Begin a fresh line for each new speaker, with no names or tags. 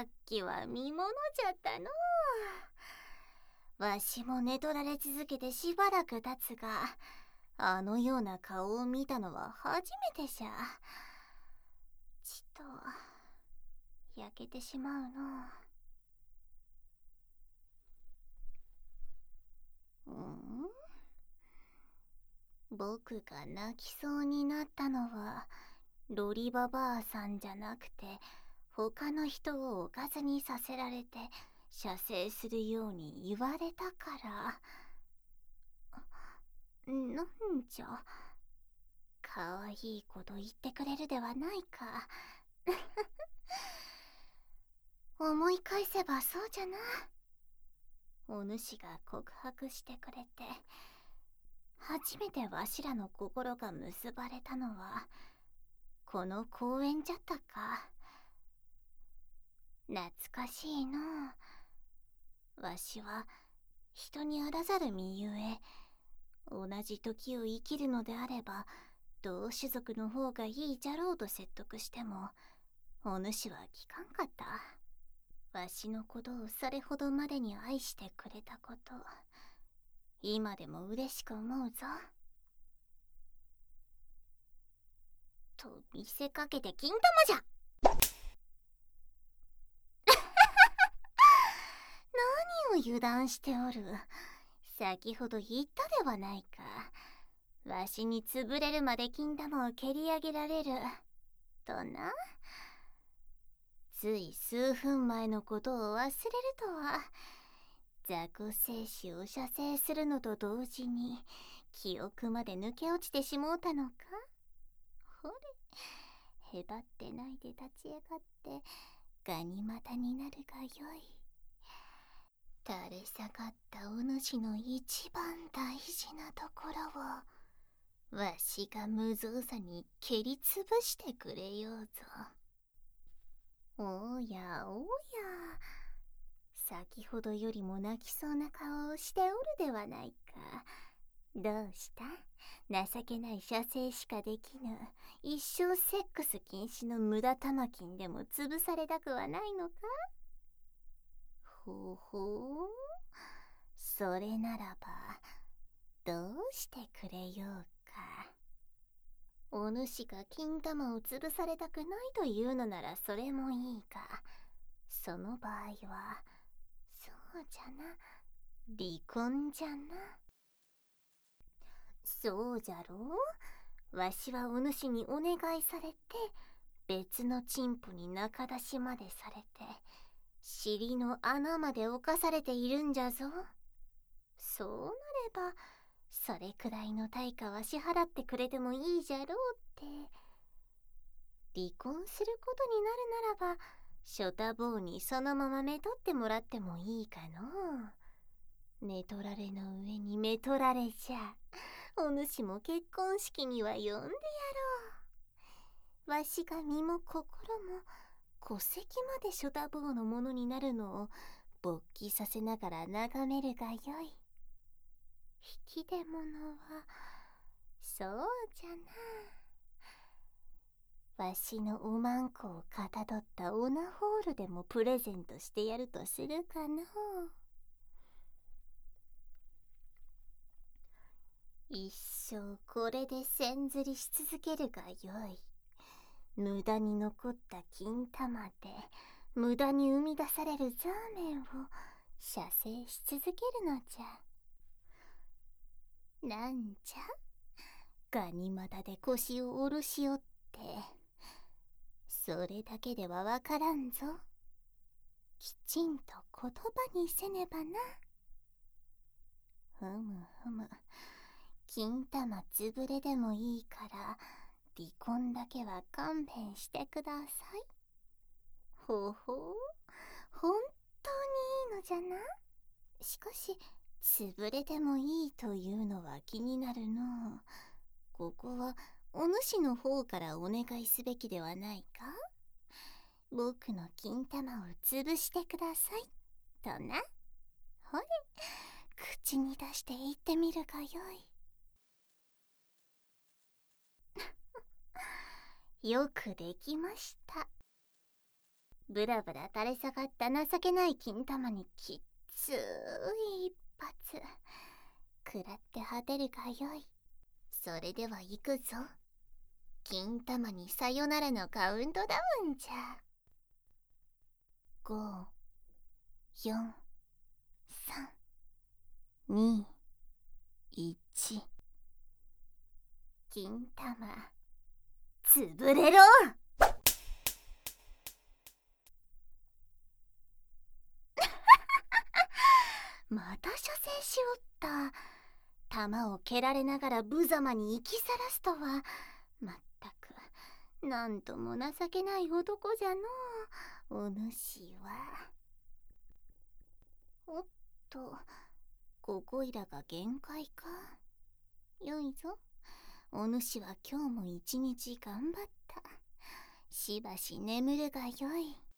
っきは見物じゃったのう。わしも寝取られ続けてしばらく経つが、あのような顔を見たのは初めてじゃ。ちと焼けてしまうのう。僕が泣きそうになったのはロリババアさんじゃなくて、他の人をおかずにさせられて射精するように言われたから。なんじゃ、かわいいこと言ってくれるではないか。思い返せばそうじゃな。お主が告白してくれて初めてわしらの心が結ばれたのはこの公園じゃったか。懐かしいのう。わしは人にあらざる身ゆえ、同じ時を生きるのであれば同種族の方がいいじゃろうと説得しても、お主は聞かんかった。わしのことをそれほどまでに愛してくれたこと、今でも嬉しく思うぞ。と見せかけて金玉じゃ。何を油断しておる。先ほど言ったではないか。わしに潰れるまで金玉を蹴り上げられるとな。つい数分前のことを忘れるとは。雑魚精子を射精するのと同時に記憶まで抜け落ちてしもうたのか。ほれ、へばってないで立ち上がってガニ股になるがよい。垂れ下がったお主の一番大事なところをわしが無造作に蹴りつぶしてくれようぞ。おやおや、先ほどよりも泣きそうな顔をしておるではないか。どうした？情けない射精しかできぬ一生セックス禁止の無駄玉金でも潰されたくはないのか？ほほう、それならばどうしてくれようか。お主が金玉を潰されたくないというのならそれもいいが、その場合はそうじゃな、離婚じゃな。そうじゃろう。わしはお主にお願いされて別のチンポに仲出しまでされて尻の穴まで侵されているんじゃぞ。そうなればそれくらいの対価は支払ってくれてもいいじゃろうって。離婚することになるならばショタボーにそのままめとってもらってもいいかのう。寝取られの上にめとられじゃ。お主も結婚式には呼んでやろう。わしが身も心も戸籍までショタボーのものになるのを勃起させながら眺めるがよい。引き出物はそうじゃな、わしのおまんこをかたどったオナホールでもプレゼントしてやるとするかのう。一生これでせんずりし続けるがよい。無駄に残った金玉で無駄に生み出されるザーメンを射精し続けるのじゃ。なんじゃ、ガニ股で腰を下ろしおって、それだけではわからんぞ。きちんと言葉にせねばな。ふむふむ、金玉潰れでもいいから離婚だけは勘弁してください。ほほう、本当にいいのじゃな。しかし潰れてもいいというのは気になるの。ここはお主の方からお願いすべきではないか。僕の金玉を潰してくださいとな。ほれ、口に出して言ってみるがよい。よくできました。 ブラブラ垂れ下がった情けない金玉にきっつい一発食らって果てるがよい。それでは行くぞ。金玉にさよならのカウントダウンじゃ。5、4、3、2、1。金玉潰れろ。また射精しおった。弾を蹴られながら無様に生きさらすとは、まったくなんとも情けない男じゃのう、お主は。おっと、ここいらが限界か。よいぞ、お主は今日も一日頑張った。しばし眠るがよい。